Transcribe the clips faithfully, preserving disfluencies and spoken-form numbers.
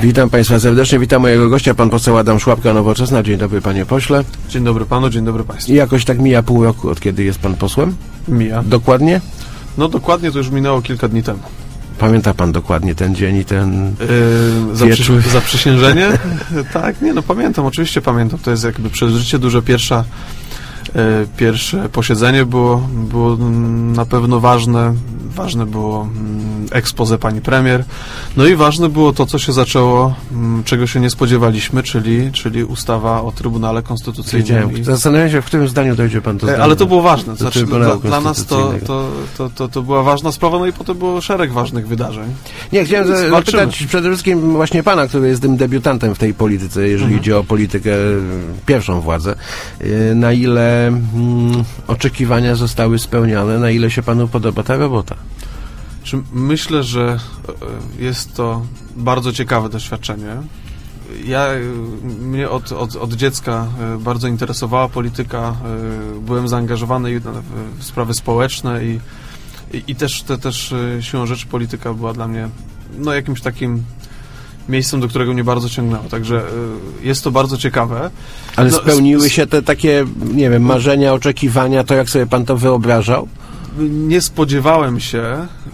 Witam Państwa serdecznie, witam mojego gościa, pan poseł Adam Szłapka, Nowoczesna. Dzień dobry, panie pośle. Dzień dobry panu, dzień dobry państwu. I jakoś tak mija pół roku, od kiedy jest pan posłem? Mija. Dokładnie? No dokładnie, to już minęło kilka dni temu. Pamięta pan dokładnie ten dzień i ten yy, zaprzy, zaprzysiężenie? Tak, nie no pamiętam, oczywiście pamiętam. To jest jakby przez życie duże pierwsza e, pierwsze posiedzenie było, było na pewno ważne. Ważne było expose pani premier. No i ważne było to, co się zaczęło, czego się nie spodziewaliśmy, czyli, czyli ustawa o Trybunale Konstytucyjnym. I... Zastanawiam się, w którym zdaniu dojdzie pan do zdania. Ale to było ważne. Znaczy, dla, dla nas to, Konstytucyjnego. to, to, to, to była ważna sprawa, no i potem było szereg ważnych wydarzeń. Nie, chciałem Więc zapytać walczymy. przede wszystkim właśnie pana, który jest tym debiutantem w tej polityce, jeżeli Mhm. idzie o politykę, pierwszą władzę. Na ile mm, oczekiwania zostały spełniane, na ile się panu podoba ta robota? Myślę, że jest to bardzo ciekawe doświadczenie. Ja, mnie od, od, od dziecka bardzo interesowała polityka, byłem zaangażowany w sprawy społeczne i, i, i też, te, też siłą rzeczy polityka była dla mnie no, jakimś takim miejscem, do którego mnie bardzo ciągnęło. Także jest to bardzo ciekawe. Ale no, spełniły się te takie, nie wiem, marzenia, oczekiwania, to jak sobie pan to wyobrażał? Nie spodziewałem się,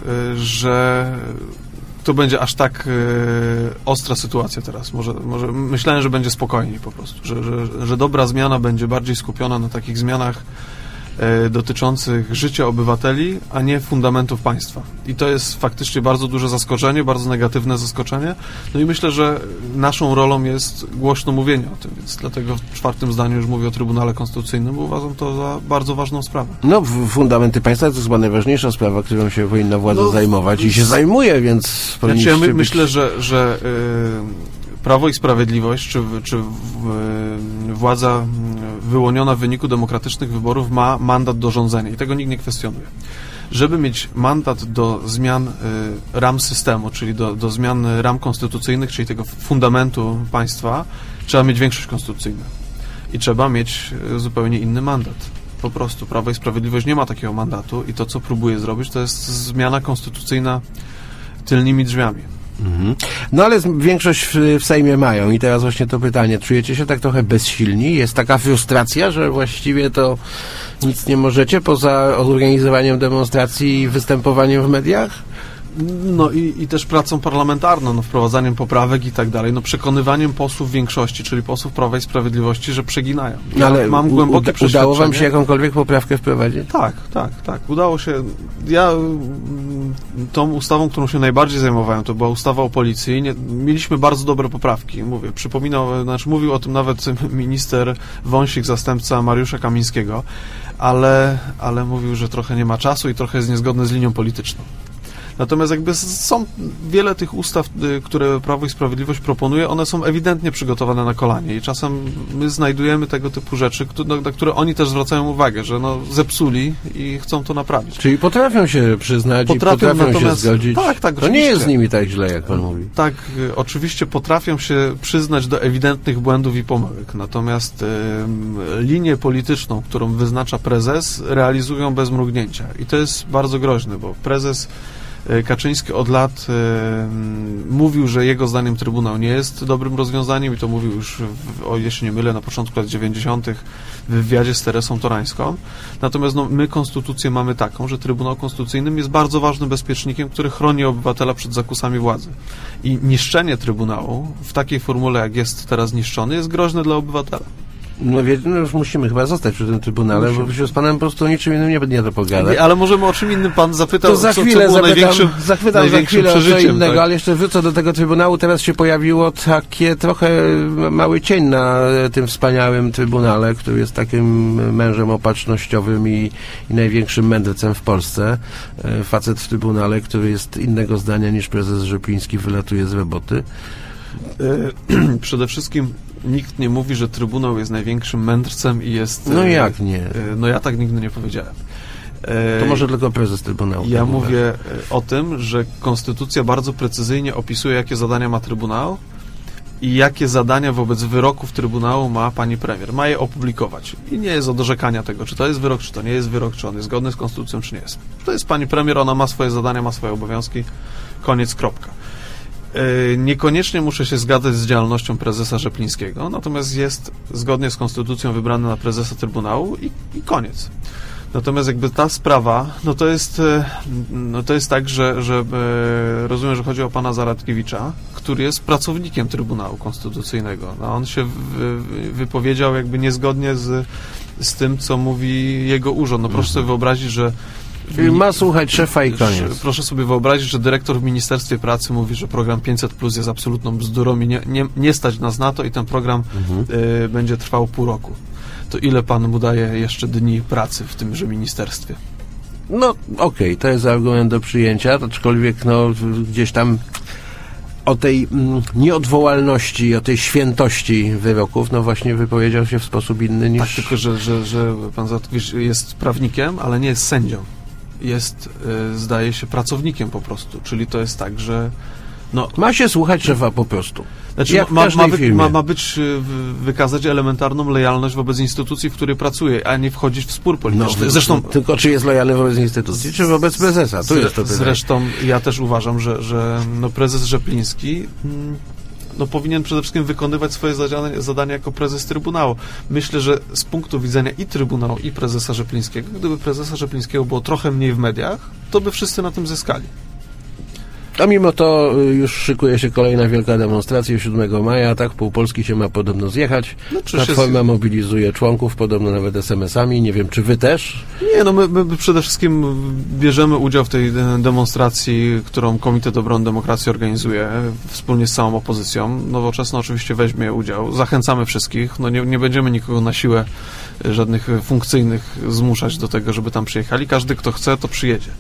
że to będzie aż tak ostra sytuacja teraz. Może, może myślałem, że będzie spokojniej po prostu, że, że, że dobra zmiana będzie bardziej skupiona na takich zmianach dotyczących życia obywateli, a nie fundamentów państwa. I to jest faktycznie bardzo duże zaskoczenie, bardzo negatywne zaskoczenie. No i myślę, że naszą rolą jest głośno mówienie o tym, więc dlatego w czwartym zdaniu już mówię o Trybunale Konstytucyjnym, bo uważam to za bardzo ważną sprawę. No, fundamenty państwa to jest chyba najważniejsza sprawa, którą się powinna władza no, zajmować i się zajmuje, więc znaczy, ja my, być... myślę, że, że yy, Prawo i Sprawiedliwość, czy, czy władza wyłoniona w wyniku demokratycznych wyborów ma mandat do rządzenia i tego nikt nie kwestionuje. Żeby mieć mandat do zmian y, ram systemu, czyli do, do zmian ram konstytucyjnych, czyli tego fundamentu państwa, trzeba mieć większość konstytucyjną i trzeba mieć y, zupełnie inny mandat. Po prostu Prawo i Sprawiedliwość nie ma takiego mandatu i to, co próbuje zrobić, to jest zmiana konstytucyjna tylnymi drzwiami. Mhm. No ale większość w, w Sejmie mają i teraz właśnie to pytanie, czujecie się tak trochę bezsilni? Jest taka frustracja, że właściwie to nic nie możecie poza organizowaniem demonstracji i występowaniem w mediach? No i, i też pracą parlamentarną, no, wprowadzaniem poprawek i tak dalej, no przekonywaniem posłów większości, czyli posłów Prawa i Sprawiedliwości, że przeginają. Ja ale mam głębokie uda, przeświadczenie. Udało wam się jakąkolwiek poprawkę wprowadzić? Tak, tak, tak. Udało się. Ja tą ustawą, którą się najbardziej zajmowałem, to była ustawa o policji. Nie, mieliśmy bardzo dobre poprawki. Mówię, przypominał, znaczy mówił o tym nawet minister Wąsik, zastępca Mariusza Kamińskiego, ale, ale mówił, że trochę nie ma czasu i trochę jest niezgodny z linią polityczną. Natomiast jakby są wiele tych ustaw, które Prawo i Sprawiedliwość proponuje, one są ewidentnie przygotowane na kolanie i czasem my znajdujemy tego typu rzeczy, na które oni też zwracają uwagę, że no zepsuli i chcą to naprawić. Czyli potrafią się przyznać potrafią, i potrafią natomiast, się zgodzić. Tak, tak, to nie jest z nimi tak źle, jak pan mówi. Tak, oczywiście potrafią się przyznać do ewidentnych błędów i pomyłek, natomiast y, linię polityczną, którą wyznacza prezes, realizują bez mrugnięcia i to jest bardzo groźne, bo prezes Kaczyński od lat y, mówił, że jego zdaniem Trybunał nie jest dobrym rozwiązaniem i to mówił już, w, o jeśli nie mylę, na początku lat dziewięćdziesiątych w wywiadzie z Teresą Torańską. Natomiast no, my konstytucję mamy taką, że Trybunał Konstytucyjny jest bardzo ważnym bezpiecznikiem, który chroni obywatela przed zakusami władzy. I niszczenie Trybunału w takiej formule, jak jest teraz niszczony, jest groźne dla obywatela. No, wie, no już musimy chyba zostać przy tym Trybunale, musimy. Bo się z panem po prostu niczym innym nie, nie dopogadać. Ale możemy o czym innym pan zapytał, to za co, chwilę co było zapytam, największym, zachwytam największym za chwilę o co innego, tak? ale jeszcze wrócę do tego Trybunału. Teraz się pojawiło takie trochę mały cień na tym wspaniałym Trybunale, który jest takim mężem opatrznościowym i, i największym mędrcem w Polsce. Facet w Trybunale, który jest innego zdania niż prezes Rzepliński, wylatuje z roboty. Przede wszystkim nikt nie mówi, że Trybunał jest największym mędrcem i jest... No jak nie? No ja tak nigdy nie powiedziałem. To może tylko prezes Trybunału. Ja mówię o tym, że Konstytucja bardzo precyzyjnie opisuje, jakie zadania ma Trybunał i jakie zadania wobec wyroków Trybunału ma pani premier. Ma je opublikować. I nie jest do dorzekania tego, czy to jest wyrok, czy to nie jest wyrok, czy on jest zgodny z Konstytucją, czy nie jest. To jest pani premier, ona ma swoje zadania, ma swoje obowiązki. Koniec, kropka. Niekoniecznie muszę się zgadzać z działalnością prezesa Rzeplińskiego, natomiast jest zgodnie z konstytucją wybrany na prezesa Trybunału i, i koniec. Natomiast jakby ta sprawa, no to jest, no to jest tak, że, że rozumiem, że chodzi o pana Zaradkiewicza, który jest pracownikiem Trybunału Konstytucyjnego. No on się wypowiedział jakby niezgodnie z, z tym, co mówi jego urząd. No proszę sobie wyobrazić, że Czyli ma słuchać szefa i koniec. Proszę sobie wyobrazić, że dyrektor w Ministerstwie Pracy mówi, że program pięćset plus jest absolutną bzdurą i nie, nie, nie stać nas na to i ten program mhm. y, będzie trwał pół roku. To ile pan mu daje jeszcze dni pracy w tymże ministerstwie? No okej, okay, to jest argument do przyjęcia, aczkolwiek no gdzieś tam o tej mm, nieodwołalności, o tej świętości wyroków, no właśnie wypowiedział się w sposób inny niż... Tak, tylko że, że, że pan Zaradkiewicz jest prawnikiem, ale nie jest sędzią. Jest, y, zdaje się, pracownikiem po prostu. Czyli to jest tak, że... No, ma się słuchać szefa po prostu. Znaczy, jak ma, w ma, wy, ma, ma być, y, wykazać elementarną lojalność wobec instytucji, w której pracuje, a nie wchodzić w spór polityczny. No, zresztą, tylko czy jest lojalny wobec instytucji, czy wobec prezesa? Tu jest to pytanie. Zresztą ja też uważam, że, że no prezes Rzepliński... Hmm, no powinien przede wszystkim wykonywać swoje zadania, zadania jako prezes Trybunału. Myślę, że z punktu widzenia i Trybunału, i prezesa Rzeplińskiego, gdyby prezesa Rzeplińskiego było trochę mniej w mediach, to by wszyscy na tym zyskali. A mimo to już szykuje się kolejna wielka demonstracja siódmego maja, tak? Pół Polski się ma podobno zjechać. No, Platforma jest... mobilizuje członków, podobno nawet es em esami. Nie wiem, czy wy też? Nie, no my, my przede wszystkim bierzemy udział w tej demonstracji, którą Komitet Obrony Demokracji organizuje wspólnie z całą opozycją. Nowoczesna oczywiście weźmie udział. Zachęcamy wszystkich. No nie, nie będziemy nikogo na siłę żadnych funkcyjnych zmuszać do tego, żeby tam przyjechali. Każdy, kto chce, to przyjedzie.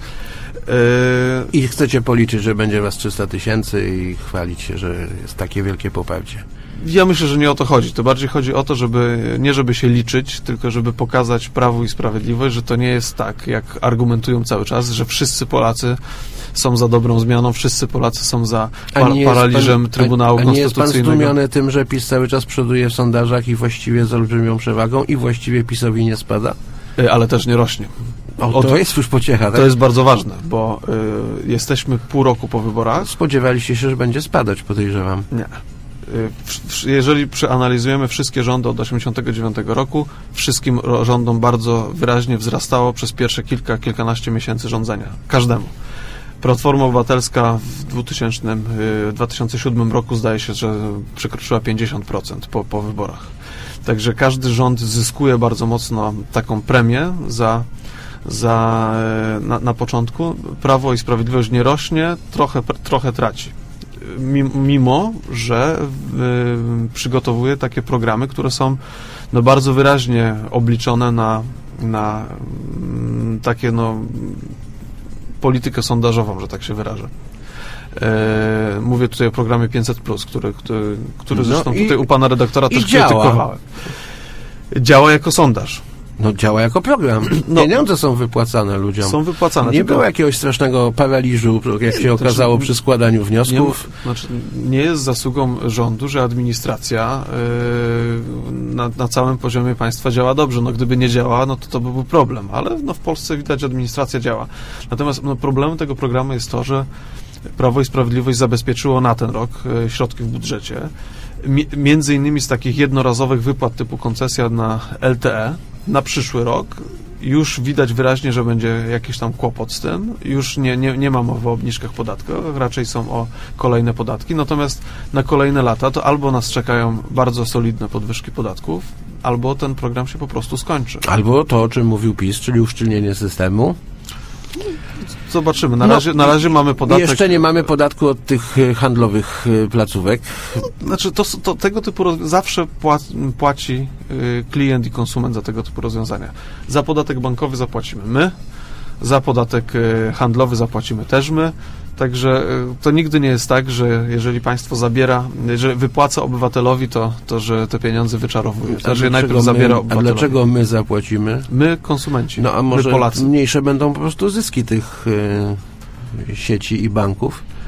I chcecie policzyć, że będzie was trzysta tysięcy i chwalić się, że jest takie wielkie poparcie. Ja myślę, że nie o to chodzi. To bardziej chodzi o to, żeby nie żeby się liczyć, tylko żeby pokazać Prawu i Sprawiedliwość, że to nie jest tak, jak argumentują cały czas, że wszyscy Polacy są za dobrą zmianą, wszyscy Polacy są za par paraliżem pan, Trybunału a, a Konstytucyjnego. Nie jest pan zdumiony tym, że PiS cały czas przoduje w sondażach i właściwie z olbrzymią przewagą i właściwie PiS-owi nie spada? Ale też nie rośnie. O, to jest już pociecha, tak? To jest bardzo ważne, bo y, jesteśmy pół roku po wyborach. Spodziewaliście się, że będzie spadać, podejrzewam. Nie. Y, w, w, jeżeli przeanalizujemy wszystkie rządy od osiemdziesiątego dziewiątego roku, wszystkim rządom bardzo wyraźnie wzrastało przez pierwsze kilka, kilkanaście miesięcy rządzenia. Każdemu. Platforma Obywatelska w dwa tysiące siódmym roku zdaje się, że przekroczyła pięćdziesiąt procent po, po wyborach. Także każdy rząd zyskuje bardzo mocno taką premię za, za na, na początku. Prawo i Sprawiedliwość nie rośnie, trochę, trochę traci. Mimo, że y, przygotowuje takie programy, które są no, bardzo wyraźnie obliczone na, na y, takie no, politykę sondażową, że tak się wyrażę. E, mówię tutaj o programie pięćset plus, który, który, który zresztą no i, tutaj u pana redaktora też działa. Krytykowałem. Działa jako sondaż. No działa jako program. No, pieniądze są wypłacane ludziom. Są wypłacane. Nie tylko... było jakiegoś strasznego paraliżu, jak się okazało znaczy, przy składaniu wniosków. Nie, znaczy, nie jest zasługą rządu, że administracja yy, na, na całym poziomie państwa działa dobrze. No gdyby nie działała, no to to by był problem. Ale no, w Polsce widać, że administracja działa. Natomiast no, problemem tego programu jest to, że Prawo i Sprawiedliwość zabezpieczyło na ten rok y, środki w budżecie. Mi, między innymi z takich jednorazowych wypłat typu koncesja na el te e na przyszły rok już widać wyraźnie, że będzie jakiś tam kłopot z tym. Już nie, nie, nie ma mowy o obniżkach podatkowych, raczej są o kolejne podatki. Natomiast na kolejne lata to albo nas czekają bardzo solidne podwyżki podatków, albo ten program się po prostu skończy. Albo to, o czym mówił PiS, czyli uszczelnienie systemu. Zobaczymy. Na, no, razie, na razie mamy podatek... Jeszcze nie mamy podatku od tych handlowych placówek. Znaczy, to, to tego typu... Roz... Zawsze płaci klient i konsument za tego typu rozwiązania. Za podatek bankowy zapłacimy my, za podatek handlowy zapłacimy też my. Także to nigdy nie jest tak, że jeżeli państwo zabiera, jeżeli wypłaca obywatelowi, to, to że te pieniądze wyczarowuje. To, że najpierw zabiera obywatelowi. A dlaczego my zapłacimy? My, konsumenci. No a może my, Polacy. Mniejsze będą po prostu zyski tych y, sieci i banków?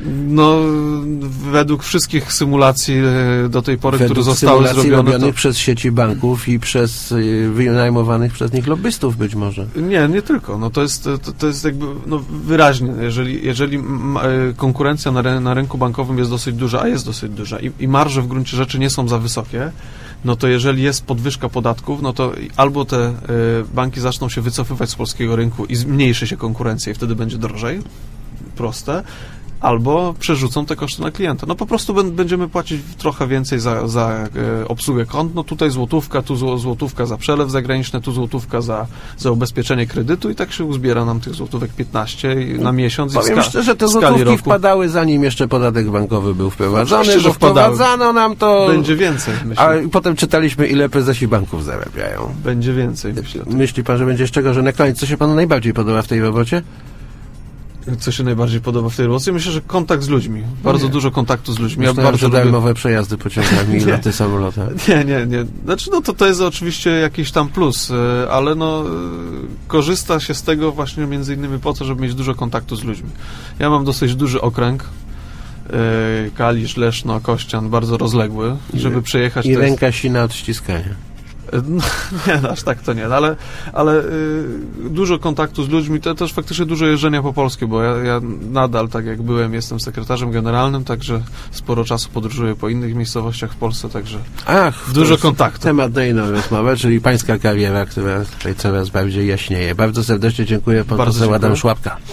No, według wszystkich symulacji e, do tej pory, Według które zostały symulacji zrobione... robionych To... przez sieci banków i przez y, wynajmowanych przez nich lobbystów być może. Nie, nie tylko. No, to jest, to, to jest jakby no, wyraźnie, jeżeli, jeżeli m, e, konkurencja na, na rynku bankowym jest dosyć duża, a jest dosyć duża i, i marże w gruncie rzeczy nie są za wysokie, no to jeżeli jest podwyżka podatków, no to albo te y, banki zaczną się wycofywać z polskiego rynku i zmniejszy się konkurencja i wtedy będzie drożej, proste, albo przerzucą te koszty na klienta. No po prostu b- będziemy płacić trochę więcej za, za e, obsługę kont, no tutaj złotówka, tu zł- złotówka za przelew zagraniczny, tu złotówka za, za ubezpieczenie kredytu i tak się uzbiera nam tych złotówek piętnaście na miesiąc. Powiem i w ska- szczerze, te w skali złotówki roku wpadały zanim jeszcze podatek bankowy był wprowadzony, Oczywiście, że bo wpadały. wprowadzano nam to... Będzie więcej, myślę. A potem czytaliśmy, ile prezesi banków zarabiają. Będzie więcej, myślę. Myśli pan, że będzie z czego, że na koniec, co się panu najbardziej podoba w tej robocie? Co się najbardziej podoba w tej robocie? Myślę, że kontakt z ludźmi. Bardzo Nie. dużo kontaktu z ludźmi. Myślałem, ja bardzo że lubię... darmowe przejazdy pociągami i Nie. loty samolotami. Nie, nie, nie. Znaczy, no to to jest oczywiście jakiś tam plus, e, ale no e, korzysta się z tego właśnie między innymi po to, żeby mieć dużo kontaktu z ludźmi. Ja mam dosyć duży okręg, e, Kalisz, Leszno, Kościan, bardzo rozległy, I- żeby przejechać... I to jest- ręka sina od ściskania. No, nie, no, aż tak to nie, no, ale, ale y, dużo kontaktu z ludźmi, to też faktycznie dużo jeżdżenia po polsku, bo ja, ja nadal, tak jak byłem, jestem sekretarzem generalnym, także sporo czasu podróżuję po innych miejscowościach w Polsce, także Ach, to dużo jest kontaktu. Temat na inną rozmowę, czyli pańska kariera, która tutaj coraz bardziej jaśnieje. Bardzo serdecznie dziękuję, pan Bardzo poseł Adam dziękuję. Szłapka.